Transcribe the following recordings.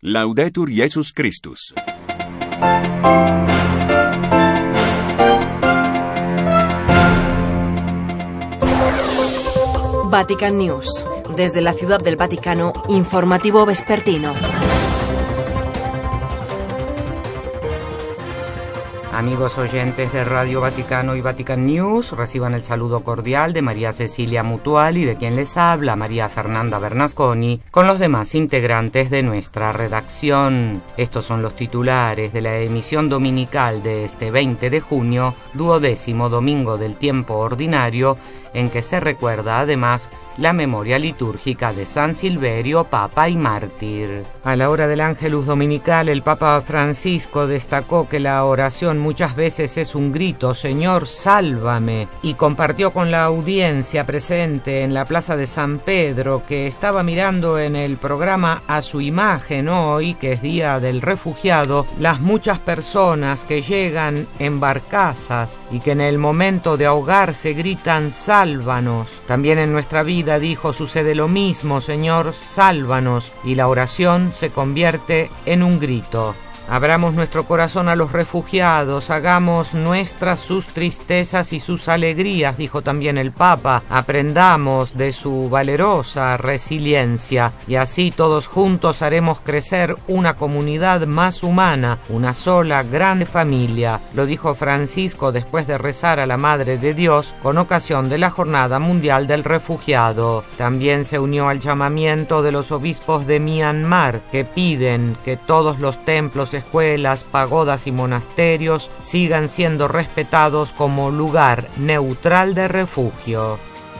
Laudetur Jesus Christus. Vatican News. Desde la Ciudad del Vaticano, informativo vespertino. Amigos oyentes de Radio Vaticano y Vatican News, reciban el saludo cordial de María Cecilia Mutual y de quien les habla, María Fernanda Bernasconi, con los demás integrantes de nuestra redacción. Estos son los titulares de la emisión dominical de este 20 de junio, 12º domingo del tiempo ordinario, en que se recuerda además la memoria litúrgica de San Silverio, Papa y mártir. A la hora del Ángelus Dominical, el Papa Francisco destacó que la oración muchas veces es un grito, Señor, sálvame, y compartió con la audiencia presente en la Plaza de San Pedro, que estaba mirando en el programa A Su Imagen hoy, que es Día del Refugiado, las muchas personas que llegan en barcazas y que en el momento de ahogarse gritan, sálvanos. También en nuestra vida, dijo, sucede lo mismo, Señor, sálvanos, y la oración se convierte en un grito. Abramos nuestro corazón a los refugiados, hagamos nuestras sus tristezas y sus alegrías, dijo también el Papa. Aprendamos de su valerosa resiliencia y así todos juntos haremos crecer una comunidad más humana, una sola gran familia, lo dijo Francisco después de rezar a la Madre de Dios con ocasión de la Jornada Mundial del Refugiado. También se unió al llamamiento de los obispos de Myanmar, que piden que todos los templos, escuelas, pagodas y monasterios sigan siendo respetados como lugar neutral de refugio.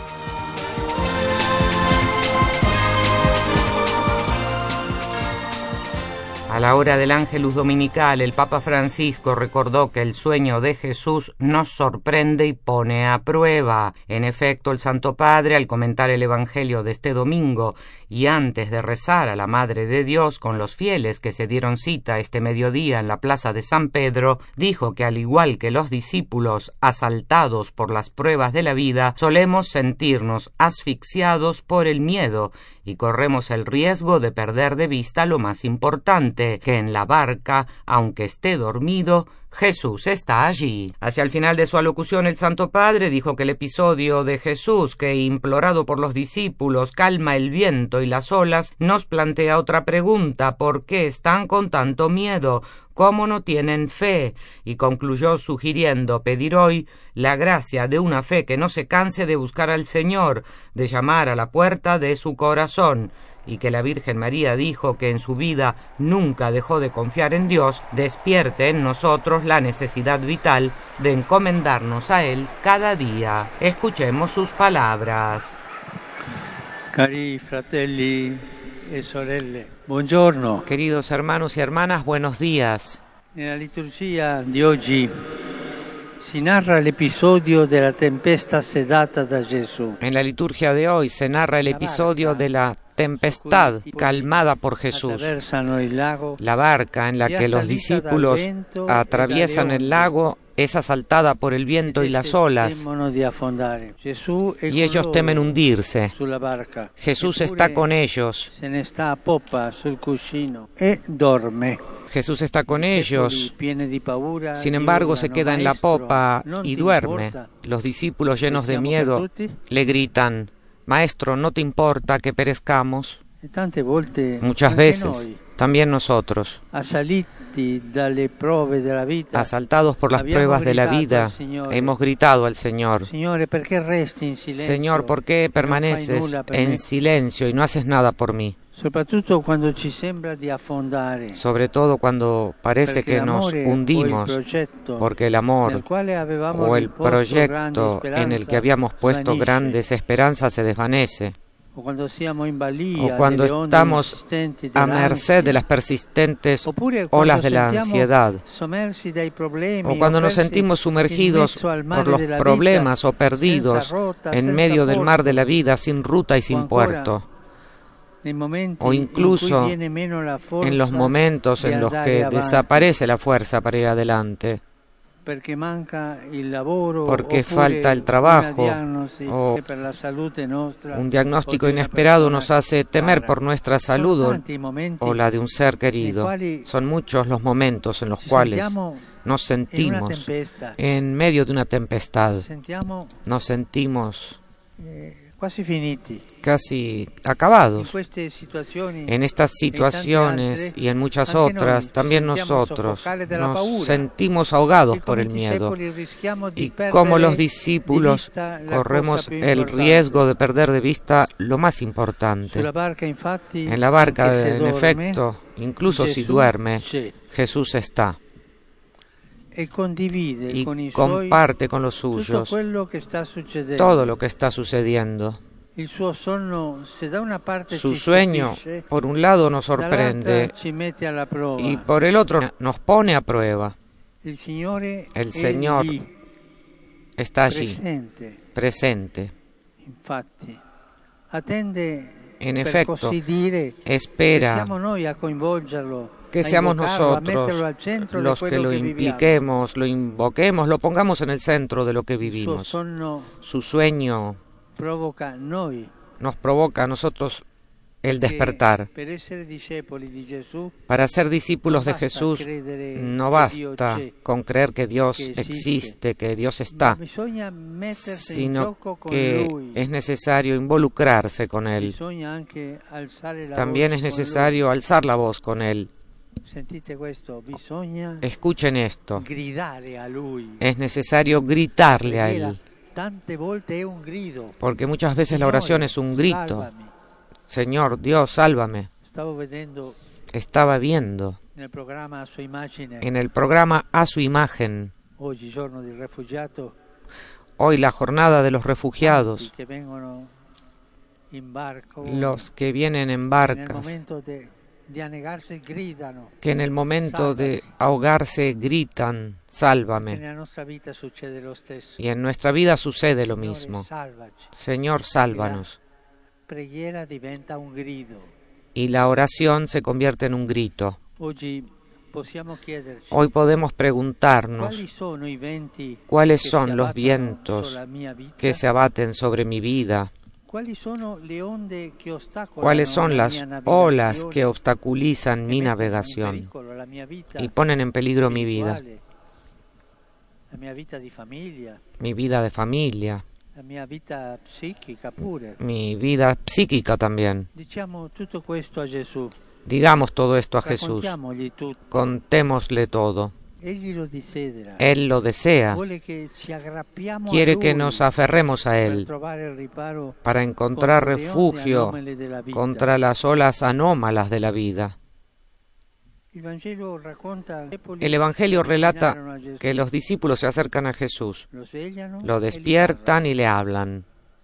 A la hora del Ángelus Dominical, el Papa Francisco recordó que el sueño de Jesús nos sorprende y pone a prueba. En efecto, el Santo Padre, al comentar el Evangelio de este domingo y antes de rezar a la Madre de Dios con los fieles que se dieron cita este mediodía en la Plaza de San Pedro, dijo que al igual que los discípulos asaltados por las pruebas de la vida, solemos sentirnos asfixiados por el miedo y corremos el riesgo de perder de vista lo más importante, que en la barca, aunque esté dormido, Jesús está allí. Hacia el final de su alocución, el Santo Padre dijo que el episodio de Jesús, que implorado por los discípulos calma el viento y las olas, nos plantea otra pregunta: ¿por qué están con tanto miedo? ¿Cómo no tienen fe? Y concluyó sugiriendo pedir hoy la gracia de una fe que no se canse de buscar al Señor, de llamar a la puerta de su corazón, y que la Virgen María dijo que en su vida nunca dejó de confiar en Dios, despierte en nosotros la necesidad vital de encomendarnos a Él cada día. Escuchemos sus palabras. Cari fratelli e sorelle, buongiorno. Queridos hermanos y hermanas, buenos días. Nella liturgia di oggi si narra l'episodio della tempesta sedata da Gesù. En la liturgia de hoy se narra el episodio de la tempestad calmada por Jesús. La barca en la que los discípulos atraviesan el lago es asaltada por el viento y las olas, y ellos temen hundirse. Jesús está con ellos. Jesús está con ellos. Sin embargo, se queda en la popa y duerme. Los discípulos, llenos de miedo, le gritan: Maestro, ¿no te importa que perezcamos? Muchas veces, también nosotros, asaltados por las pruebas de la vida, hemos gritado al Señor: Señor, ¿por qué permaneces en silencio y no haces nada por mí? Sobre todo cuando parece que nos hundimos, porque el amor o el proyecto en el que habíamos puesto grandes esperanzas se desvanece, o cuando estamos a merced de las persistentes olas de la ansiedad, o cuando nos sentimos sumergidos por los problemas o perdidos en medio del mar de la vida sin ruta y sin puerto, o incluso en los momentos en los que desaparece la fuerza para ir adelante. porque falta el trabajo, o un diagnóstico inesperado nos hace temer por nuestra salud o la de un ser querido. Son muchos los momentos en los cuales nos sentimos en medio de una tempestad, nos sentimos casi acabados. En estas situaciones y en muchas otras, también nosotros nos sentimos ahogados por el miedo. Y como los discípulos corremos el riesgo de perder de vista lo más importante. En la barca, en efecto, incluso si duerme, Jesús está. Y comparte con los suyos todo lo que está sucediendo. Su sueño, por un lado, nos sorprende y por el otro nos pone a prueba. El Señor está allí, presente. En efecto, espera que seamos nosotros los que lo impliquemos, lo invoquemos, lo pongamos en el centro de lo que vivimos. Su sueño nos provoca a nosotros el despertar. Para ser discípulos de Jesús no basta con creer que Dios existe, que Dios está, sino que es necesario involucrarse con Él. También es necesario alzar la voz con Él. Escuchen esto. Es necesario gritarle a Él. Porque muchas veces la oración es un grito. Señor, Dios, sálvame. Estaba viendo en el programa A Su Imagen, hoy la jornada de los refugiados, los que vienen en barcas, que en el momento de ahogarse gritan, sálvame. Y en nuestra vida sucede lo mismo. Señor, sálvanos. Y la oración se convierte en un grito. Hoy podemos preguntarnos cuáles son los vientos que se abaten sobre mi vida. ¿Cuáles son las olas que obstaculizan mi navegación y ponen en peligro mi vida? Mi vida de familia, mi vida psíquica también. Digamos todo esto a Jesús. Contémosle todo. Él lo desea. Quiere que nos aferremos a Él para encontrar refugio contra las olas anómalas de la vida. El Evangelio relata que los discípulos se acercan a Jesús, lo despiertan y le hablan.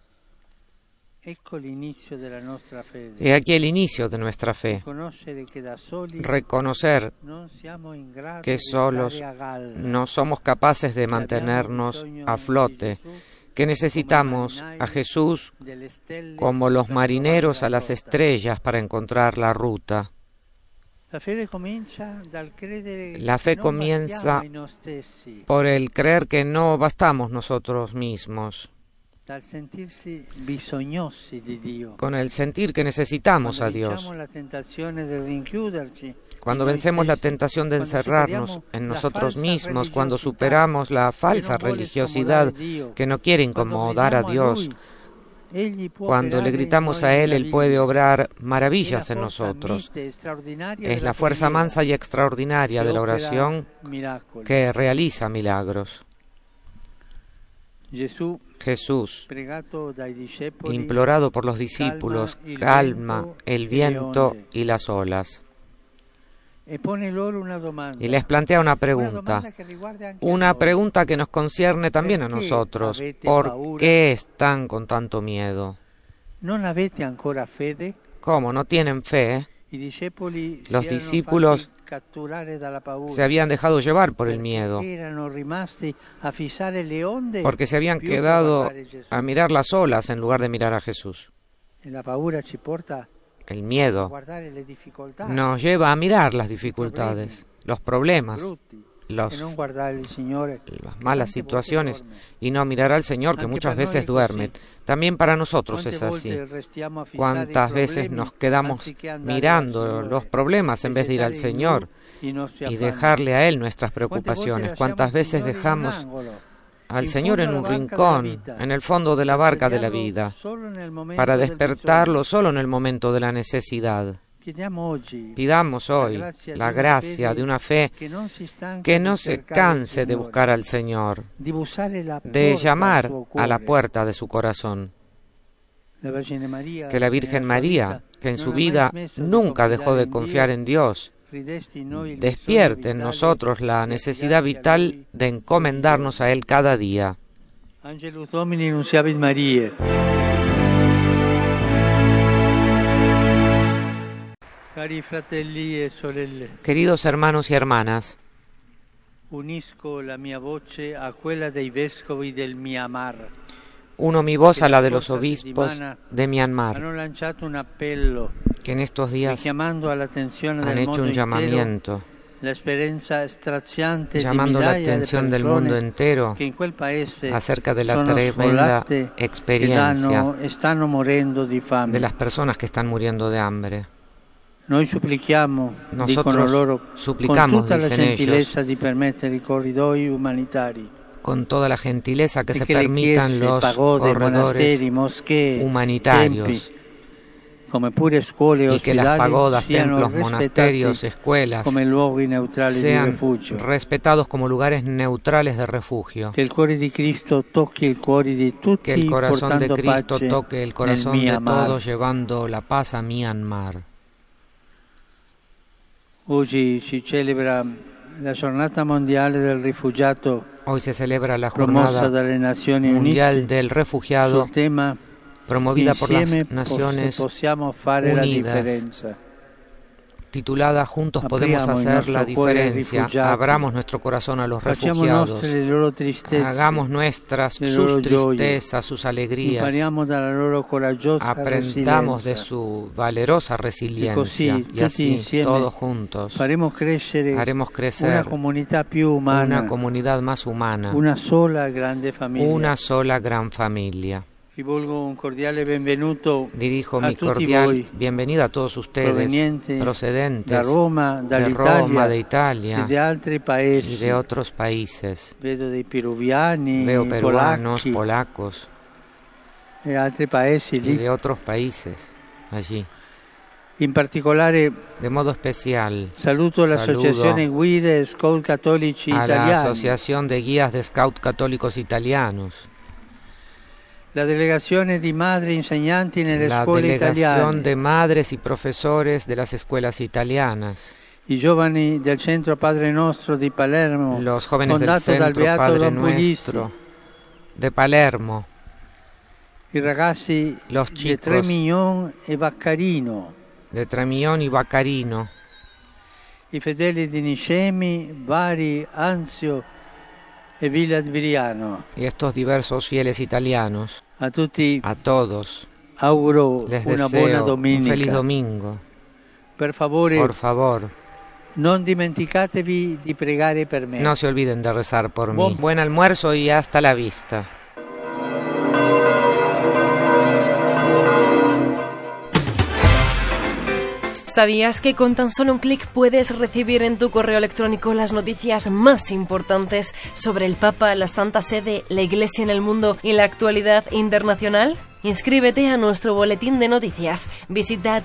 He aquí el inicio de nuestra fe. Reconocer que solos no somos capaces de mantenernos a flote, que necesitamos a Jesús como los marineros a las estrellas para encontrar la ruta. La fe comienza por el creer que no bastamos nosotros mismos, con el sentir que necesitamos a Dios. Cuando vencemos la tentación de encerrarnos en nosotros mismos, cuando superamos la falsa religiosidad que no quiere incomodar a Dios, cuando le gritamos a Él, Él puede obrar maravillas en nosotros. Es la fuerza mansa y extraordinaria de la oración que realiza milagros. Jesús, implorado por los discípulos, calma el viento y las olas. Y les plantea una pregunta que nos concierne también a nosotros. ¿Por qué están con tanto miedo? ¿Cómo? ¿No tienen fe? Los discípulos se habían dejado llevar por el miedo, porque se habían quedado a mirar las olas en lugar de mirar a Jesús. El miedo nos lleva a mirar las dificultades, los problemas, las malas situaciones y no mirar al Señor, que muchas veces duerme. También para nosotros es así. ¿Cuántas veces nos quedamos mirando los problemas en vez de ir al Señor y dejarle a Él nuestras preocupaciones? ¿Cuántas veces dejamos al Señor en un rincón, en el fondo de la barca de la vida, para despertarlo solo en el momento de la necesidad? Pidamos hoy la gracia de una fe que no se canse de buscar al Señor, de llamar a la puerta de su corazón. Que la Virgen María, que en su vida nunca dejó de confiar en Dios, despierte en nosotros la necesidad vital de encomendarnos a Él cada día. Angelus Domini nunciavit Mariae. Cari fratelli e sorelle, Queridos hermanos y hermanas, unisco la mia voce a quella dei vescovi del Myanmar. uno mi voz a la de los obispos de Myanmar, Hanno lanciato un appello que en estos días richiamando all'attenzione han del hecho mondo un intero llamamiento, la esperienza straziante di llamando la migliaia di atención del persone mundo entero che in quel paese acerca de la sono tremenda sfollate experiencia e stanno morendo di fame. de las personas que están muriendo de hambre. Noi supplichiamo, dicono Nosotros loro, suplicamos, con tutta la dicen gentilezza ellos, di permettere i corridoi umanitari, con toda la gentileza que e se che le permitan chiese, los pagode, corredores monasteri, moschee, humanitarios, tempi, come pure scuole e y que las ospedali pagodas, siano templos, monasterios, rispettati escuelas come luoghi neutrali di sean rifugio. respetados como lugares neutrales de refugio. Che il cuore di Cristo tocchi il cuore di tutti, Que el corazón de portando Cristo pace toque el nel corazón de Myanmar. todos, llevando la paz a Myanmar. Oggi si celebra la giornata mondiale del rifugiato Hoy se celebra la promossa Jornada dalle Nazioni Mundial Unite del Refugiado, sul tema promovida por las Insieme Naciones possiamo fare la Unidas, differenza. titulada Juntos podemos Apriamo il hacer la nostro cuore ai diferencia. rifugiati. Abramos nuestro corazón a los Facciamo refugiados. nostre le loro tristezze, Hagamos nuestras le sus loro gioie. tristezas, sus alegrías. impariamo dalla loro coraggiosa Aprendamos de resilienza. su valerosa resiliencia. così, Y así, tutti insieme, todos juntos, Faremo crescere haremos crecer una comunità più umana, una comunidad más humana, una sola grande famiglia. una sola gran familia. Rivolgo un cordiale benvenuto Dirijo a mi tutti cordial voi, bienvenida a todos ustedes, provenienti procedentes da Roma, de dall'Italia Roma, de Italia e di altri y paesi. de otros países. Vedo dei peruviani, Veo peruanos, polacchi polacos e altri paesi y lì. de otros países allí. In particolare De modo especial saluto l'Associazione Guide e Scout Cattolici a la Italiani, Asociación de Guías de Scout Católicos Italianos, la delegazione di madri insegnanti nelle la scuole delegación italiane, de madres y profesores de las escuelas italianas, i giovani del Centro Padre Nostro di Palermo, los jóvenes del fondato dal Centro Beato Padre Don Puglisi, Nuestro de Palermo, i ragazzi los di chicos Tremillon e Vaccarino, de Tremillon y Vaccarino, i fedeli di Niscemi, Bari, Anzio e Villa Adviriano. y estos diversos fieles italianos. A tutti A todos auguro les una buona deseo un domenica. feliz domingo. Per favore, Por favor, non dimenticatevi di pregare per me. no se olviden de rezar por mí. Buen almuerzo y hasta la vista. ¿Sabías que con tan solo un clic puedes recibir en tu correo electrónico las noticias más importantes sobre el Papa, la Santa Sede, la Iglesia en el mundo y la actualidad internacional? Inscríbete a nuestro boletín de noticias. Visita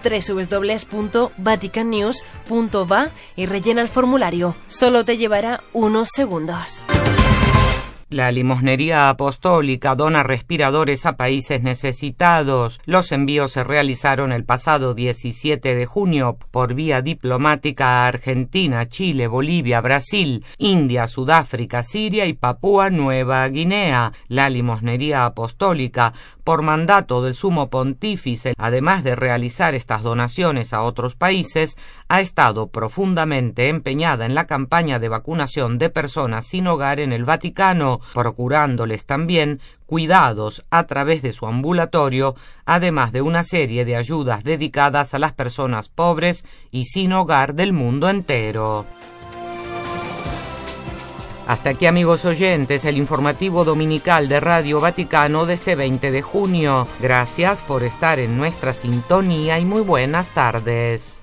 www.vaticannews.va y rellena el formulario. Solo te llevará unos segundos. La limosnería apostólica dona respiradores a países necesitados. Los envíos se realizaron el pasado 17 de junio por vía diplomática a Argentina, Chile, Bolivia, Brasil, India, Sudáfrica, Siria y Papúa Nueva Guinea. La limosnería apostólica, por mandato del Sumo Pontífice, además de realizar estas donaciones a otros países, ha estado profundamente empeñada en la campaña de vacunación de personas sin hogar en el Vaticano, procurándoles también cuidados a través de su ambulatorio, además de una serie de ayudas dedicadas a las personas pobres y sin hogar del mundo entero. Hasta aquí, amigos oyentes, el informativo dominical de Radio Vaticano de este 20 de junio. Gracias por estar en nuestra sintonía y muy buenas tardes.